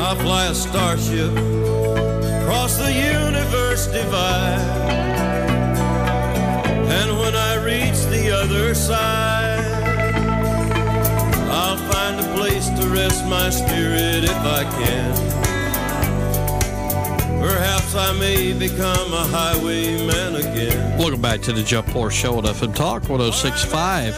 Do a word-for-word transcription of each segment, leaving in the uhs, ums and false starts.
I fly a starship across the universe divide, and when I reach the other side, I'll find a place to rest my spirit if I can. Perhaps I may become a highwayman again. Welcome back to the Jeff Poor Show at F M Talk one oh six point five.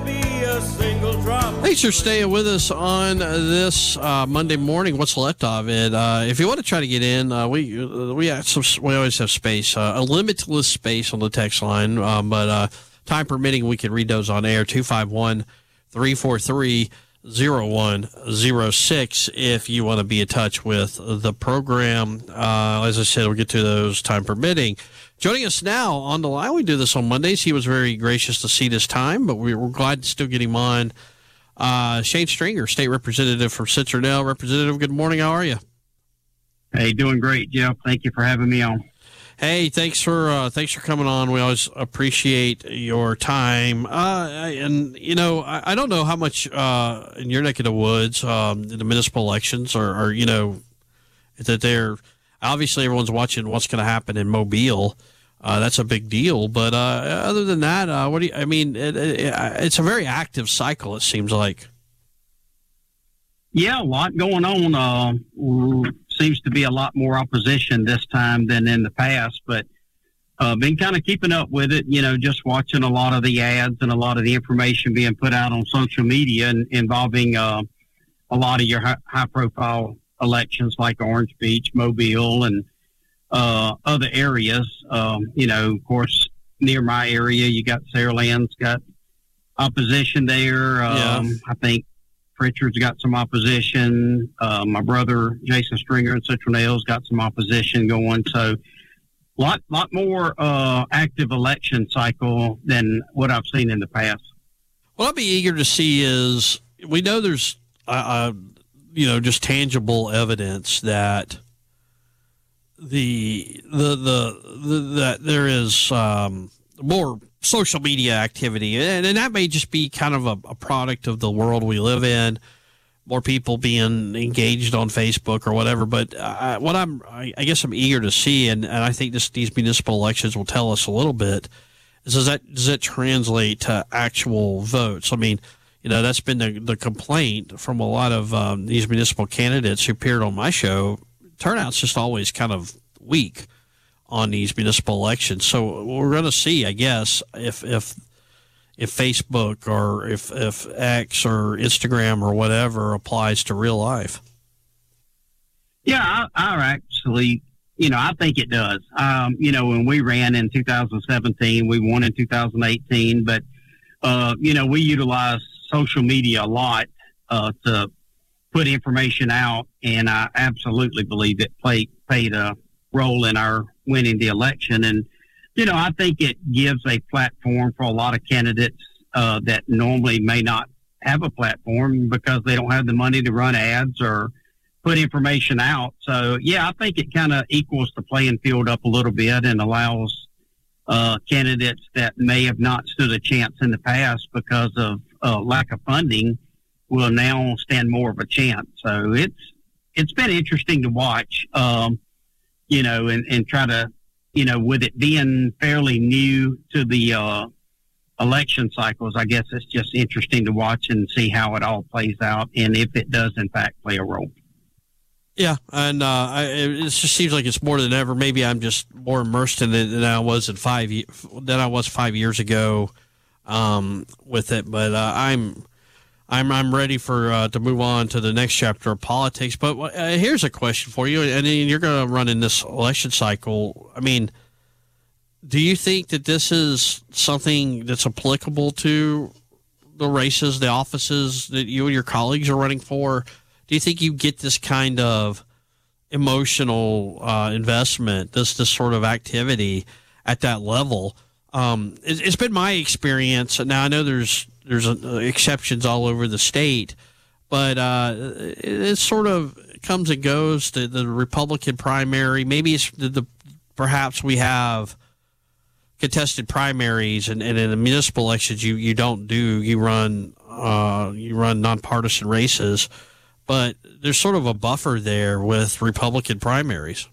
Thanks for staying with us on this uh, Monday morning. What's left of it? Uh, if you want to try to get in, uh, we uh, we have some, we always have space, uh, a limitless space on the text line. Um, but uh, time permitting, we can read those on air. Two five one three four three zero one zero six if you want to be in touch with the program. Uh, as I said, we'll get to those time permitting. Joining us now on the line, we do this on Mondays. He was very gracious to see this time, but we we're glad to still get him on. Uh, Shane Stringer, state representative from Citronelle. Representative, good morning. How are you? Hey, doing great, Jeff. Thank you for having me on. Hey, thanks for uh, thanks for coming on. We always appreciate your time. Uh, and you know, I, I don't know how much uh, in your neck of the woods um, the municipal elections are, are you know, that they're obviously everyone's watching what's going to happen in Mobile. Uh, that's a big deal. But uh, other than that, uh, what do you? I mean, it, it, it's a very active cycle. It seems like. Yeah, a lot going on. Uh, seems to be a lot more opposition this time than in the past, but uh, been kind of keeping up with it. You know, just watching a lot of the ads and a lot of the information being put out on social media and involving uh, a lot of your high, high-profile elections like Orange Beach, Mobile, and uh, other areas. Um, you know, of course, near my area, you got Saraland's got opposition there. Um, yeah. I think Pritchard's got some opposition. Uh, my brother, Jason Stringer in Citronelle's got some opposition going. So a lot, lot more uh, active election cycle than what I've seen in the past. What I'd be eager to see is, we know there's, uh, uh, you know, just tangible evidence that the, the, the, the that there is um, more social media activity, and, and that may just be kind of a, a product of the world we live in, more people being engaged on Facebook or whatever. But uh, what I'm, I, I guess I'm eager to see, and, and I think this, these municipal elections will tell us a little bit, is does that, does that translate to actual votes? I mean, you know, that's been the, the complaint from a lot of um, these municipal candidates who appeared on my show. Turnout's just always kind of weak on these municipal elections. So we're going to see, I guess, if if if Facebook or if, if X or Instagram or whatever applies to real life. Yeah, I, I actually, you know, I think it does. Um, you know, when we ran in two thousand seventeen, we won in two thousand eighteen, but, uh, you know, we utilized social media a lot uh, to put information out, and I absolutely believe it played, played a role in our winning the election. And, you know, I think it gives a platform for a lot of candidates uh, that normally may not have a platform because they don't have the money to run ads or put information out. So, yeah, I think it kind of equals the playing field up a little bit and allows uh, candidates that may have not stood a chance in the past because of uh, lack of funding will now stand more of a chance. So it's it's been interesting to watch. Um, you know, and, and try to, you know, with it being fairly new to the uh, election cycles, I guess it's just interesting to watch and see how it all plays out and if it does, in fact, play a role. Yeah, and uh, I, it just seems like it's more than ever. Maybe I'm just more immersed in it than I was in five than I was five years ago um, with it. But uh, I'm. I'm I'm ready for uh, to move on to the next chapter of politics. But uh, here's a question for you, and you're going to run in this election cycle. I mean, do you think that this is something that's applicable to the races, the offices that you and your colleagues are running for? Do you think you get this kind of emotional uh, investment, this this sort of activity at that level? Um, it, it's been my experience. Now I know there's. There's uh, exceptions all over the state, but uh, it, it sort of comes and goes. The, the Republican primary, maybe it's the, the perhaps we have contested primaries, and, and in the municipal elections, you, you don't do you run uh, you run nonpartisan races. but there's sort of a buffer there with Republican primaries.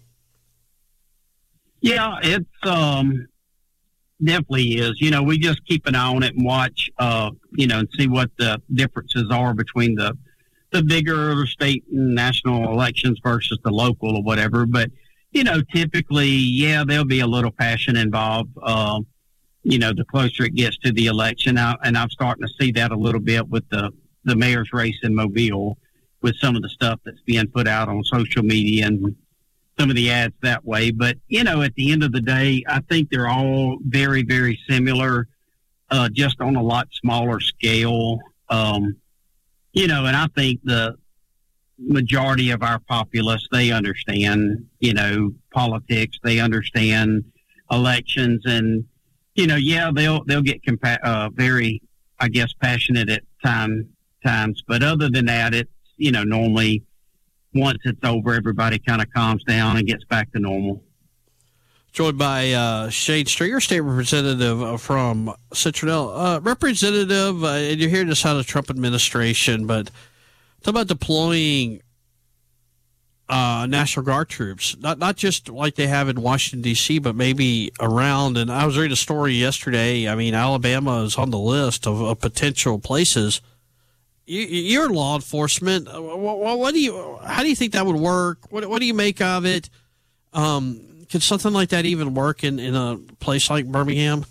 Yeah, it's um, definitely is. You know, we just keep an eye on it and watch, uh, you know, and see what the differences are between the the bigger state and national elections versus the local or whatever. But, you know, typically, yeah, there'll be a little passion involved, uh, you know, the closer it gets to the election. I, and I'm starting to see that a little bit with the, the mayor's race in Mobile, with some of the stuff that's being put out on social media and some of the ads that way. But, you know, at the end of the day, I think they're all very, very similar, uh, just on a lot smaller scale. Um, you know, and I think the majority of our populace, they understand, you know, politics, they understand elections, and, you know, yeah, they'll, they'll get compa- uh, very, I guess, passionate at time, times. But other than that, it's, you know, normally once it's over, everybody kind of calms down and gets back to normal. Joined by uh, Shane Stringer, state representative from Citronelle. Uh, representative, uh, and you're hearing this out of the Trump administration, but talk about deploying uh, National Guard troops, not not just like they have in Washington, D C, but maybe around. And I was reading a story yesterday. I mean, Alabama is on the list of, of potential places. You, you're law enforcement. What, what do you? How do you think that would work? What, what do you make of it? Um, could something like that even work in, in a place like Birmingham?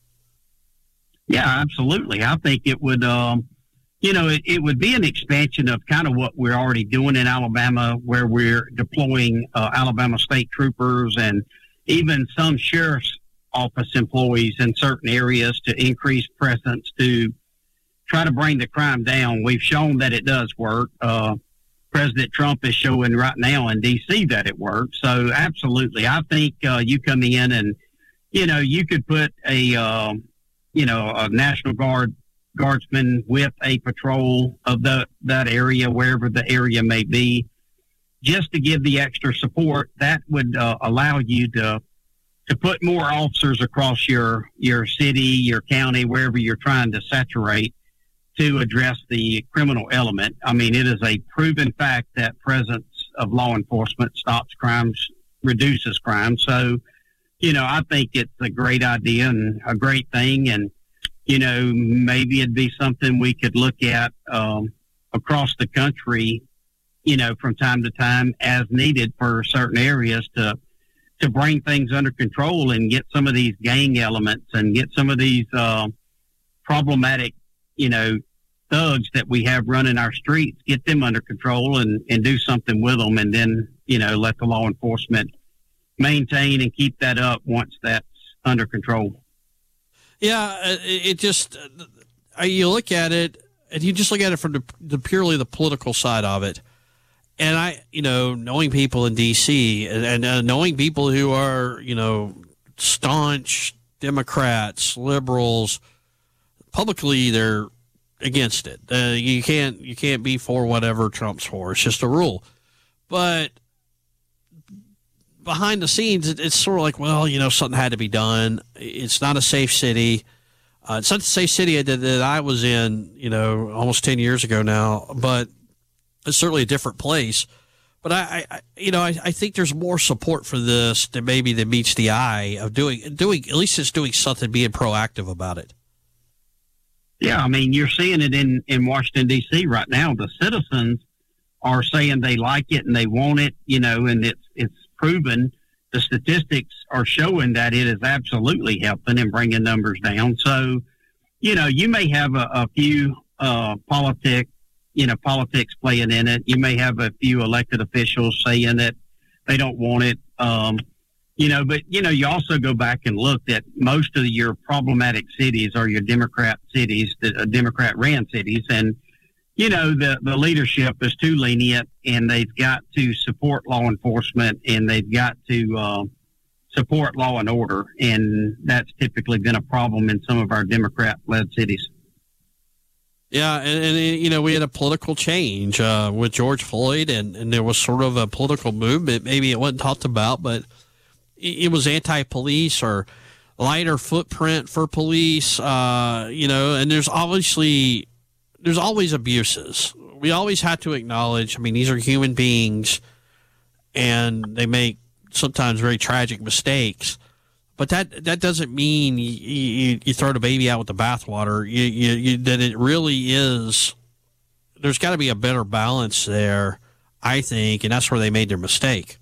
Yeah, absolutely. I think it would. Um, you know, it, it would be an expansion of kind of what we're already doing in Alabama, where we're deploying uh, Alabama state troopers and even some sheriff's office employees in certain areas to increase presence to try to bring the crime down. We've shown that it does work. Uh, President Trump is showing right now in D C that it works. So absolutely. I think uh, you come in and, you know, you could put a, uh, you know, a National Guard guardsman with a patrol of the, that area, wherever the area may be, just to give the extra support. That would uh, allow you to, to put more officers across your, your city, your county, wherever you're trying to saturate, to address the criminal element. I mean, it is a proven fact that presence of law enforcement stops crimes, reduces crime. So, you know, I think it's a great idea and a great thing. And, you know, maybe it'd be something we could look at um, across the country, you know, from time to time as needed for certain areas to, to bring things under control and get some of these gang elements and get some of these uh, problematic, you know, thugs that we have running our streets, get them under control and, and do something with them. And then, you know, let the law enforcement maintain and keep that up once that's under control. Yeah. It, it just, uh, you look at it and you just look at it from the, the purely the political side of it. And I, you know, knowing people in D C and, and uh, knowing people who are, you know, staunch Democrats, liberals, publicly they're against it. Uh, you can't you can't be for whatever Trump's for. It's just a rule. But behind the scenes, it, it's sort of like, well, you know, something had to be done. It's not a safe city. Uh, it's not the safe city that, that I was in, you know, almost ten years ago now, but it's certainly a different place. But I, I you know, I, I think there's more support for this than maybe that meets the eye of doing doing at least it's doing something, being proactive about it. Yeah, I mean, you're seeing it in, in Washington, D C right now. The citizens are saying they like it and they want it, you know, and it's it's proven. The statistics are showing that it is absolutely helping and bringing numbers down. So, you know, you may have a, a few uh, politic, you know, politics playing in it. You may have a few elected officials saying that they don't want it. Um, You know, but, you know, you also go back and look at most of your problematic cities are your Democrat cities, the uh, Democrat-ran cities. And, you know, the, the leadership is too lenient, and they've got to support law enforcement, and they've got to uh, support law and order. And that's typically been a problem in some of our Democrat-led cities. Yeah, and, and you know, we had a political change uh, with George Floyd, and, and there was sort of a political movement. Maybe it wasn't talked about, but it was anti-police or lighter footprint for police, uh, you know, and there's obviously, there's always abuses we always have to acknowledge, I mean, these are human beings and they make sometimes very tragic mistakes, but that, that doesn't mean you, you, you throw the baby out with the bathwater. You, you, you, that it really is, there's got to be a better balance there, I think, and that's where they made their mistake.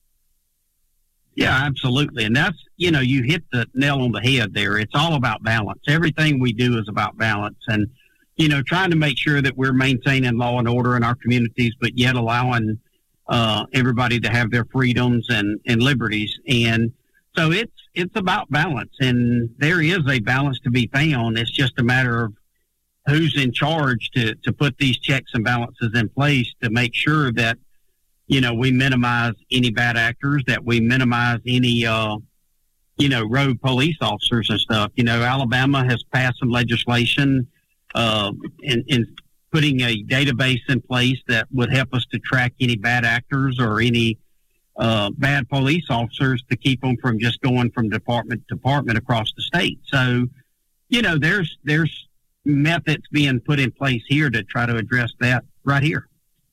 Yeah, absolutely. And that's, you know, you hit the nail on the head there. It's all about balance. Everything we do is about balance. And, you know, trying to make sure that we're maintaining law and order in our communities, but yet allowing uh, everybody to have their freedoms and, and liberties. And so it's it's about balance. And there is a balance to be found. It's just a matter of who's in charge to, to put these checks and balances in place to make sure that, you know, we minimize any bad actors, that we minimize any, uh, you know, rogue police officers and stuff. You know, Alabama has passed some legislation uh, in, in putting a database in place that would help us to track any bad actors or any uh, bad police officers to keep them from just going from department to department across the state. So, you know, there's there's methods being put in place here to try to address that right here.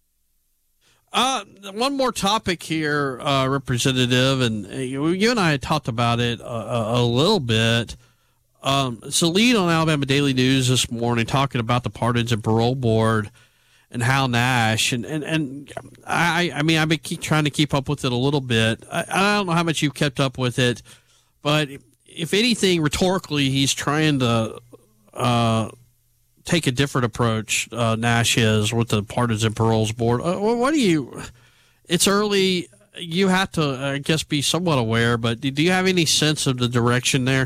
Uh, one more topic here, uh, Representative, and you, you and I had talked about it a, a, a little bit. Um, it's a lead on Alabama Daily News this morning talking about the Pardons and Parole Board and Hal Nash. And, and, and I, I mean, I've been keep trying to keep up with it a little bit. I, I don't know how much you've kept up with it, but if anything, rhetorically, he's trying to, uh, take a different approach, uh, Nash is, with the Pardons and Paroles Board. Uh, what do you, it's early, you have to, I guess, be somewhat aware, but do you have any sense of the direction there?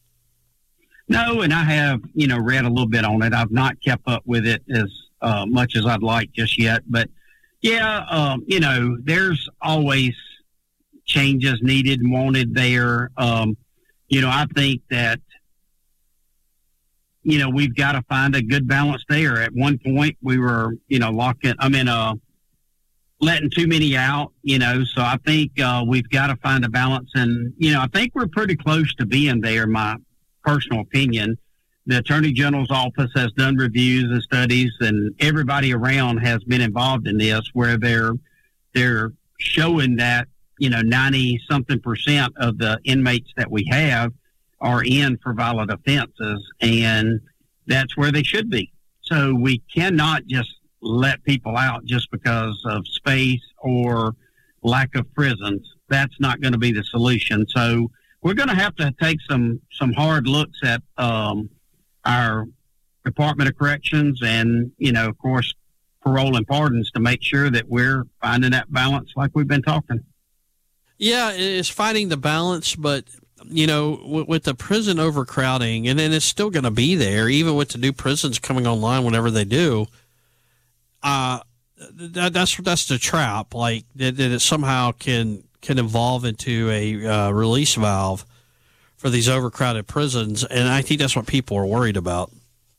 No, and I have, you know, read a little bit on it. I've not kept up with it as uh, much as I'd like just yet, but yeah, um, you know, there's always changes needed and wanted there. Um, you know, I think that, you know, we've got to find a good balance there. At one point, we were, you know, locking, I mean, uh, letting too many out, you know, so I think uh, we've got to find a balance. And, you know, I think we're pretty close to being there, my personal opinion. The Attorney General's office has done reviews and studies, and everybody around has been involved in this, where they're, they're showing that, you know, ninety something percent of the inmates that we have are in for violent offenses, and that's where they should be. So we cannot just let people out just because of space or lack of prisons. That's not going to be the solution. So we're going to have to take some, some hard looks at um, our Department of Corrections and, you know, of course, parole and pardons to make sure that we're finding that balance like we've been talking. Yeah, it's finding the balance, but you know, with, with the prison overcrowding, and then it's still going to be there, even with the new prisons coming online whenever they do. Uh, that, that's that's the trap, like that, that it somehow can can evolve into a uh, release valve for these overcrowded prisons, and I think that's what people are worried about.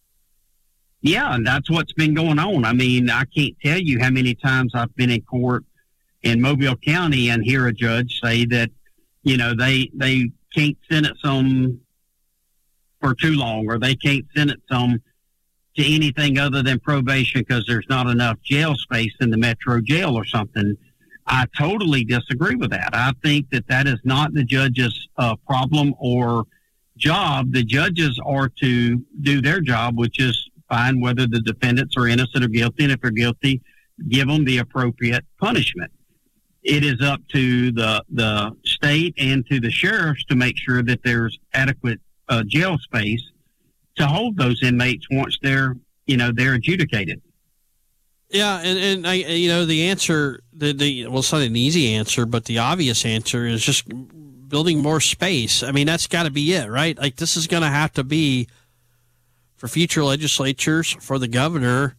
Yeah, and that's what's been going on. I mean, I can't tell you how many times I've been in court in Mobile County and hear a judge say that, you know, they they can't sentence them for too long, or they can't sentence them to anything other than probation because there's not enough jail space in the metro jail or something. I totally disagree with that. I think that that is not the judge's uh, problem or job. The judges are to do their job, which is find whether the defendants are innocent or guilty, and if they're guilty, give them the appropriate punishment. It is up to the the state and to the sheriffs to make sure that there's adequate uh, jail space to hold those inmates once they're, you know, they're adjudicated. Yeah, and, and I, you know, the answer, the, the well, it's not an easy answer, but the obvious answer is just building more space. I mean, that's got to be it, right? Like, this is going to have to be, for future legislatures, for the governor,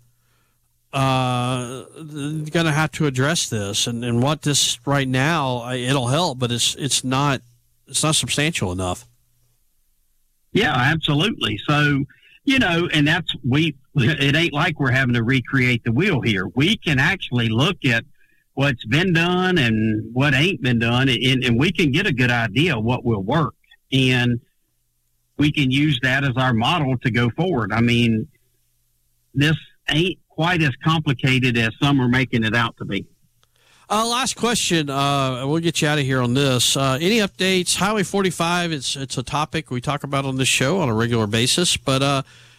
uh, going to have to address this. And, and what this right now, it'll help, but it's it's not it's not substantial enough. Yeah, absolutely. So, you know, and that's, we, it ain't like we're having to recreate the wheel here. We can actually look at what's been done and what ain't been done, and, and we can get a good idea of what will work. And we can use that as our model to go forward. I mean, this ain't quite as complicated as some are making it out to be. Uh, last question. Uh, we'll get you out of here on this. Uh, any updates? Highway forty-five. It's it's a topic we talk about on this show on a regular basis. But uh,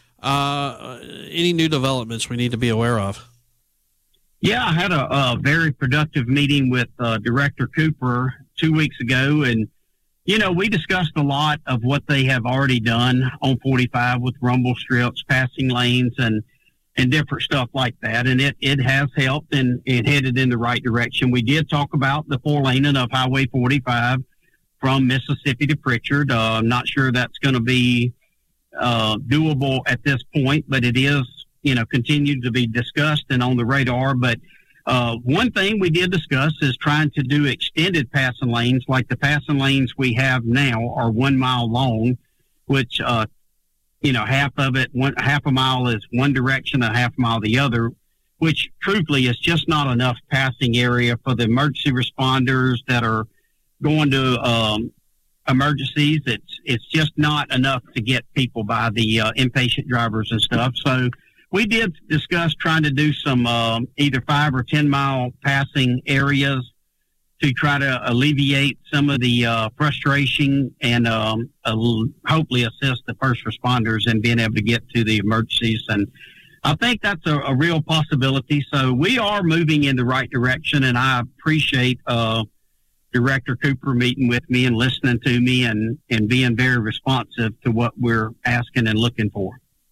uh, any new developments we need to be aware of? Yeah, I had a, a very productive meeting with uh, Director Cooper two weeks ago, and you know we discussed a lot of what they have already done on forty-five with rumble strips, passing lanes, and and different stuff like that. And it, it has helped and it headed in the right direction. We did talk about the four laning of Highway forty-five from Mississippi to Pritchard. Uh, I'm not sure that's going to be uh, doable at this point, but it is, you know, continued to be discussed and on the radar. But uh, one thing we did discuss is trying to do extended passing lanes, like the passing lanes we have now are one mile long, which, uh, you know, half of it, one half a mile is one direction, a half mile the other, which truthfully is just not enough passing area for the emergency responders that are going to um, emergencies. It's it's just not enough to get people by, the uh, inpatient drivers and stuff. So we did discuss trying to do some uh, either five or ten mile passing areas to try to alleviate some of the uh, frustration and um, uh, hopefully assist the first responders in being able to get to the emergencies. And I think that's a, a real possibility. So we are moving in the right direction, and I appreciate uh, Director Cooper meeting with me and listening to me and, and being very responsive to what we're asking and looking for.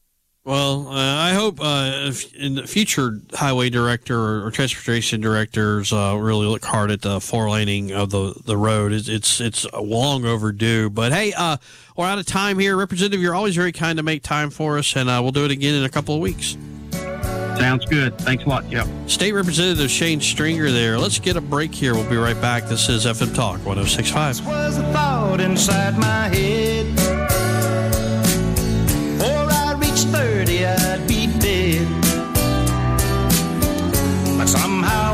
Well, uh, I hope uh, if in the future highway director or, or transportation directors uh, really look hard at the four laning of the, the road. It's, it's it's long overdue. But hey, uh, we're out of time here, Representative. You're always very kind to make time for us, and uh, we'll do it again in a couple of weeks. Sounds good. Thanks a lot, Jeff. State Representative Shane Stringer there. Let's get a break here. We'll be right back. This is F M Talk one oh six point five. This was a thought inside my head. thirty, I'd be dead. But somehow